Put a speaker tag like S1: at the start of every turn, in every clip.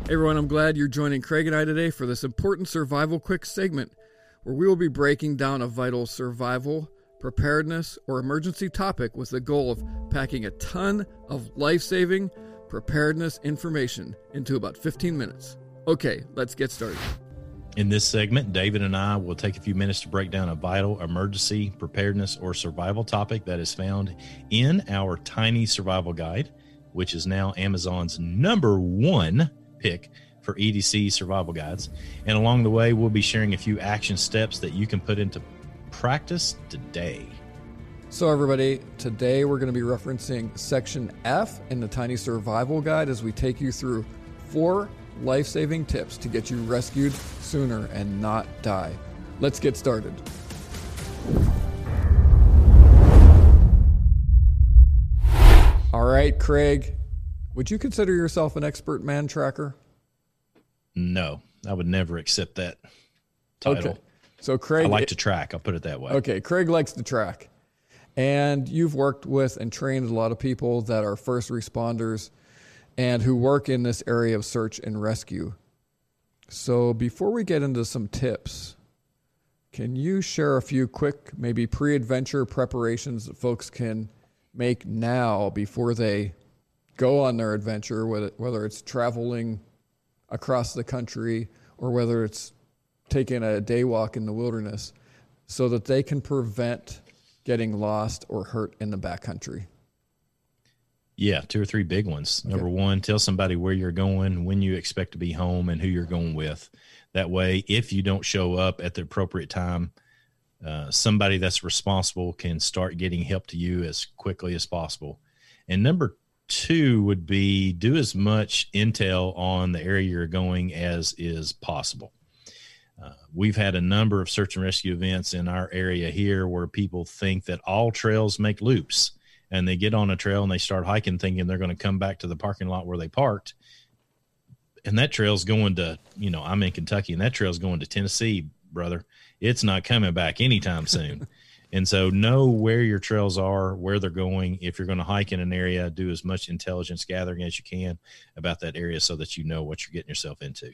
S1: Hey everyone, I'm glad you're joining Craig and I today for this important survival quick segment where we will be breaking down a vital survival, preparedness, or emergency topic with the goal of packing a ton of life-saving preparedness information into about 15 minutes. Okay, let's get started.
S2: In this segment, David and I will take a few minutes to break down a vital emergency, preparedness, or survival topic that is found in our Tiny Survival Guide, which is now Amazon's #1 pick for EDC survival guides. And along the way, we'll be sharing a few action steps that you can put into practice today.
S1: So everybody, today we're going to be referencing section F in the Tiny Survival Guide as we take you through 4 life-saving tips to get you rescued sooner and not die. Let's get started. All right, Craig, would you consider yourself an expert man tracker?
S2: No, I would never accept that title.
S1: Okay. So Craig,
S2: I like to track. I'll put it that way.
S1: Okay, Craig likes to track. And you've worked with and trained a lot of people that are first responders and who work in this area of search and rescue. So before we get into some tips, can you share a few quick, maybe pre-adventure preparations that folks can make now before they go on their adventure, whether it's traveling across the country or whether it's taking a day walk in the wilderness, so that they can prevent getting lost or hurt in the backcountry?
S2: Yeah, 2 or 3 big ones. Okay. Number 1, tell somebody where you're going, when you expect to be home, and who you're going with. That way, if you don't show up at the appropriate time, somebody that's responsible can start getting help to you as quickly as possible. And number 2 would be do as much intel on the area you're going as is possible. We've had a number of search and rescue events in our area here where people think that all trails make loops, and they get on a trail and they start hiking thinking they're going to come back to the parking lot where they parked. And that trail's going to, I'm in Kentucky, and that trail's going to Tennessee, brother. It's not coming back anytime soon. And so know where your trails are, where they're going. If you're going to hike in an area, do as much intelligence gathering as you can about that area so that you know what you're getting yourself into.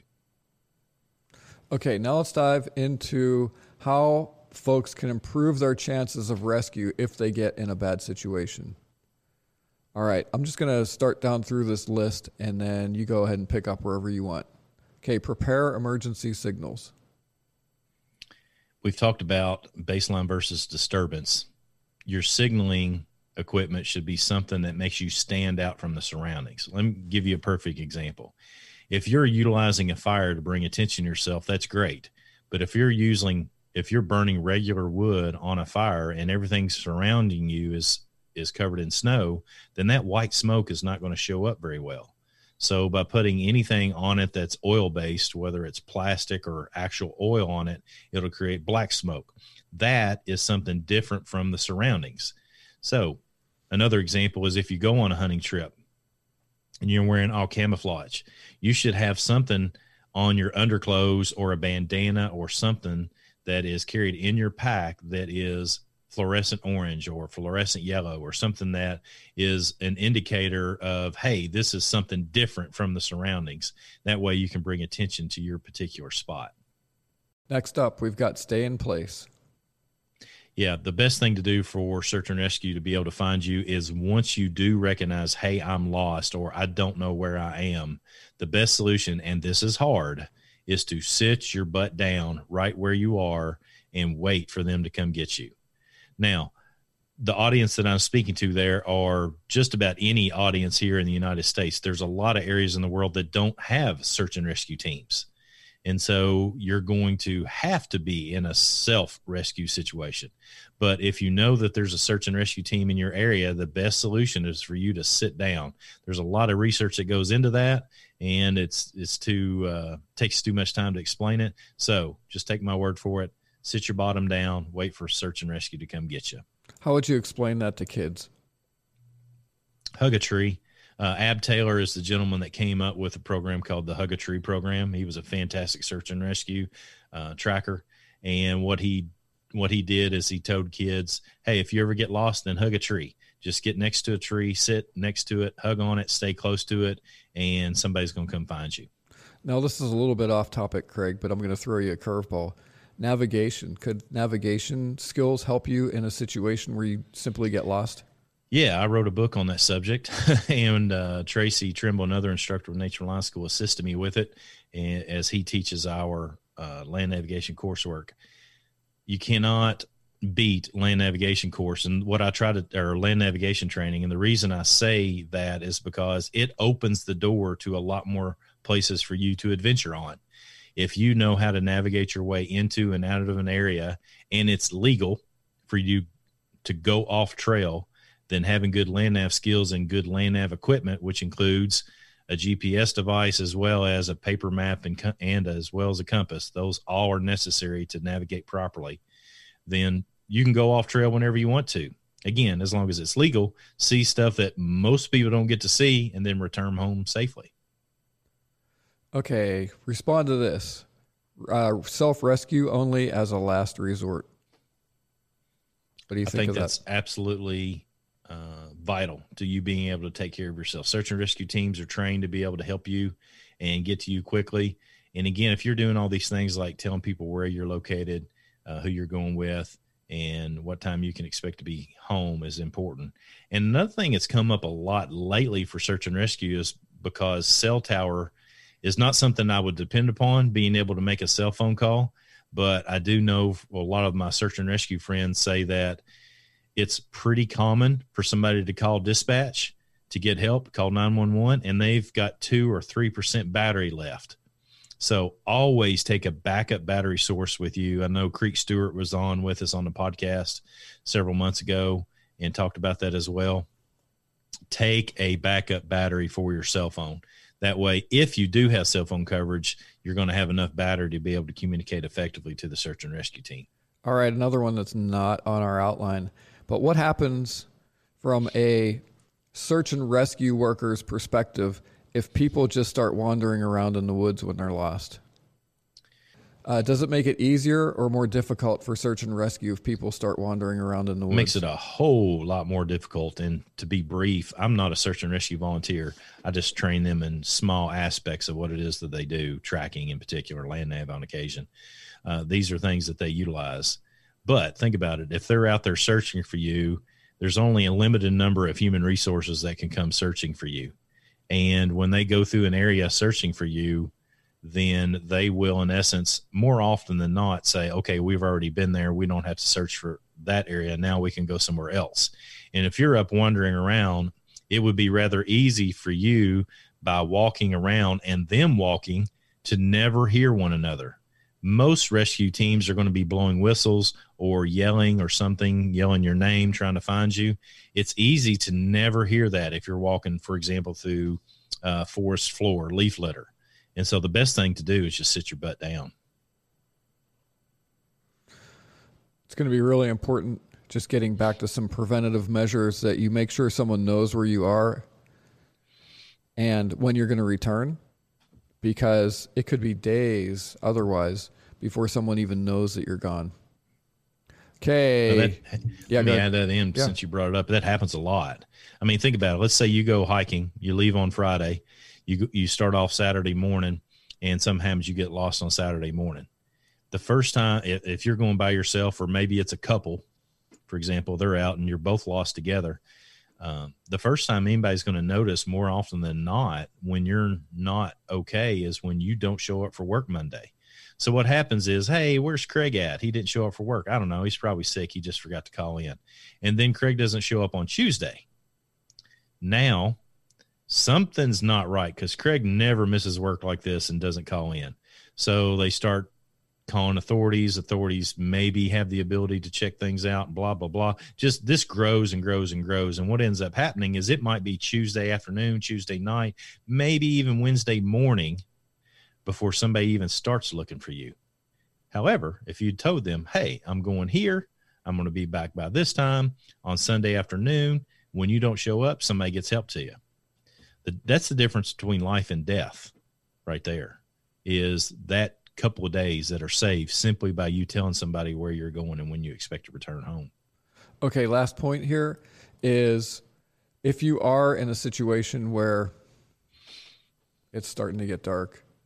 S1: Okay, now let's dive into how folks can improve their chances of rescue if they get in a bad situation. All right, I'm just going to start down through this list, and then you go ahead and pick up wherever you want. Okay, prepare emergency signals.
S2: We've talked about baseline versus disturbance. Your signaling equipment should be something that makes you stand out from the surroundings. Let me give you a perfect example. If you're utilizing a fire to bring attention to yourself, that's great. But if you're burning regular wood on a fire and everything surrounding you is covered in snow, then that white smoke is not going to show up very well. So by putting anything on it that's oil-based, whether it's plastic or actual oil on it, it'll create black smoke. That is something different from the surroundings. So another example is if you go on a hunting trip and you're wearing all camouflage, you should have something on your underclothes or a bandana or something that is carried in your pack that is fluorescent orange or fluorescent yellow, or something that is an indicator of, hey, this is something different from the surroundings. That way you can bring attention to your particular spot.
S1: Next up, we've got stay in place.
S2: Yeah, the best thing to do for search and rescue to be able to find you is once you do recognize, hey, I'm lost or I don't know where I am, the best solution, and this is hard, is to sit your butt down right where you are and wait for them to come get you. Now, the audience that I'm speaking to there are just about any audience here in the United States. There's a lot of areas in the world that don't have search and rescue teams. And so you're going to have to be in a self-rescue situation. But if you know that there's a search and rescue team in your area, the best solution is for you to sit down. There's a lot of research that goes into that, and it's takes too much time to explain it. So just take my word for it. Sit your bottom down, wait for search and rescue to come get you.
S1: How would you explain that to kids?
S2: Hug a tree. Ab Taylor is the gentleman that came up with a program called the Hug a Tree program. He was a fantastic search and rescue tracker. And what he did is he told kids, hey, if you ever get lost, then hug a tree. Just get next to a tree, sit next to it, hug on it, stay close to it, and somebody's going to come find you.
S1: Now, this is a little bit off topic, Craig, but I'm going to throw you a curveball. Navigation. Could navigation skills help you in a situation where you simply get lost?
S2: Yeah, I wrote a book on that subject, and Tracy Trimble, another instructor with Nature Line School, assisted me with it as he teaches our land navigation coursework. You cannot beat land navigation course, and what I try to, or land navigation training, and the reason I say that is because it opens the door to a lot more places for you to adventure on. If you know how to navigate your way into and out of an area, and it's legal for you to go off trail, then having good land nav skills and good land nav equipment, which includes a GPS device as well as a paper map and as well as a compass, those all are necessary to navigate properly. Then you can go off trail whenever you want to. Again, as long as it's legal, see stuff that most people don't get to see, and then return home safely.
S1: Okay, respond to this. Self-rescue only as a last resort. What do you think of that? I think
S2: that's absolutely vital to you being able to take care of yourself. Search and rescue teams are trained to be able to help you and get to you quickly. And again, if you're doing all these things like telling people where you're located, who you're going with, and what time you can expect to be home is important. And another thing that's come up a lot lately for search and rescue is because cell tower is not something I would depend upon, being able to make a cell phone call. But I do know a lot of my search and rescue friends say that it's pretty common for somebody to call dispatch to get help, call 911, and they've got 2 or 3% battery left. So always take a backup battery source with you. I know Creek Stewart was on with us on the podcast several months ago and talked about that as well. Take a backup battery for your cell phone. That way, if you do have cell phone coverage, you're going to have enough battery to be able to communicate effectively to the search and rescue team.
S1: All right, another one that's not on our outline. But what happens from a search and rescue worker's perspective if people just start wandering around in the woods when they're lost? Does it make it easier or more difficult for search and rescue if people start wandering around in the woods?
S2: It makes it a whole lot more difficult. And to be brief, I'm not a search and rescue volunteer. I just train them in small aspects of what it is that they do, tracking in particular, land nav on occasion. These are things that they utilize. But think about it. If they're out there searching for you, there's only a limited number of human resources that can come searching for you. And when they go through an area searching for you, then they will, in essence, more often than not say, okay, we've already been there. We don't have to search for that area. Now we can go somewhere else. And if you're up wandering around, it would be rather easy for you by walking around and them walking to never hear one another. Most rescue teams are going to be blowing whistles or yelling or something, yelling your name, trying to find you. It's easy to never hear that if you're walking, for example, through forest floor, leaf litter. And so the best thing to do is just sit your butt down.
S1: It's going to be really important, just getting back to some preventative measures, that you make sure someone knows where you are and when you're going to return, because it could be days otherwise before someone even knows that you're gone. Okay.
S2: Let me add that in since you brought it up. That happens a lot. I mean, think about it. Let's say you go hiking, you leave on Friday, you start off Saturday morning, and sometimes you get lost on Saturday morning. The first time, if you're going by yourself, or maybe it's a couple, for example, they're out and you're both lost together. The first time anybody's going to notice more often than not when you're not okay is when you don't show up for work Monday. So what happens is, hey, where's Craig at? He didn't show up for work. I don't know. He's probably sick. He just forgot to call in. And then Craig doesn't show up on Tuesday. Now, something's not right, because Craig never misses work like this and doesn't call in. So they start calling authorities. Authorities maybe have the ability to check things out, blah, blah, blah. Just this grows and grows and grows. And what ends up happening is it might be Tuesday afternoon, Tuesday night, maybe even Wednesday morning before somebody even starts looking for you. However, if you told them, hey, I'm going here, I'm going to be back by this time on Sunday afternoon, when you don't show up, somebody gets help to you. That's the difference between life and death right there, is that couple of days that are saved simply by you telling somebody where you're going and when you expect to return home.
S1: Okay, last point here is, if you are in a situation where it's starting to get dark,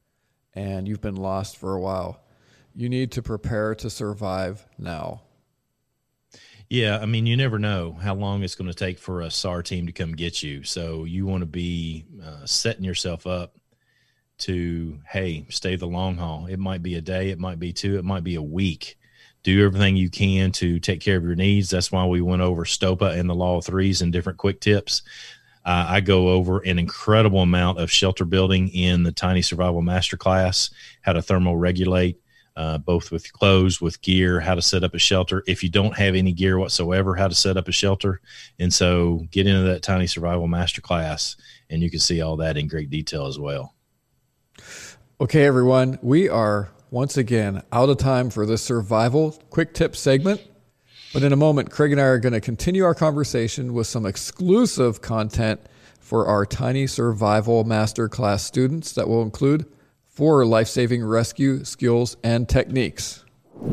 S1: and you've been lost for a while. You need to prepare to survive now.
S2: Yeah, I mean, you never know how long it's going to take for a SAR team to come get you. So you want to be setting yourself up to, hey, stay the long haul. It might be a day, it might be 2, it might be a week. Do everything you can to take care of your needs. That's why we went over STOPA and the Law of Threes and different quick tips. I go over an incredible amount of shelter building in the Tiny Survival Masterclass, how to thermoregulate, both with clothes, with gear, how to set up a shelter. If you don't have any gear whatsoever, how to set up a shelter. And so get into that Tiny Survival Masterclass, and you can see all that in great detail as well.
S1: Okay, everyone, we are once again out of time for this survival quick tip segment. But in a moment, Craig and I are going to continue our conversation with some exclusive content for our Tiny Survival Masterclass students that will include 4 life-saving rescue skills and techniques.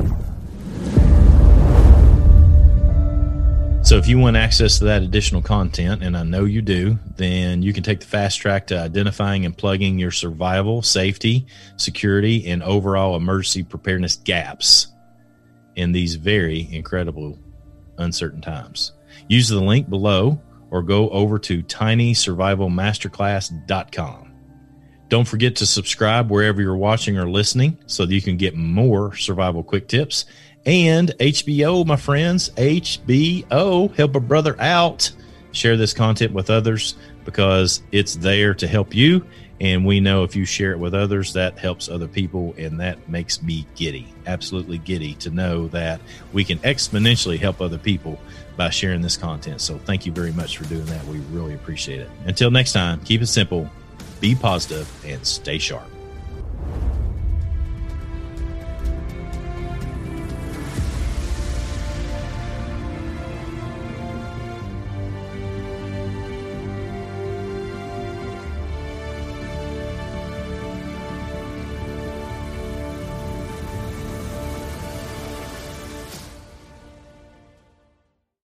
S2: So if you want access to that additional content, and I know you do, then you can take the fast track to identifying and plugging your survival, safety, security, and overall emergency preparedness gaps in these very incredible, uncertain times. Use the link below or go over to tinysurvivalmasterclass.com. Don't forget to subscribe wherever you're watching or listening so that you can get more survival quick tips. And HBO, my friends, HBO, help a brother out. Share this content with others because it's there to help you. And we know if you share it with others, that helps other people, and that makes me giddy, absolutely giddy, to know that we can exponentially help other people by sharing this content. So thank you very much for doing that. We really appreciate it. Until next time, keep it simple, be positive, and stay sharp.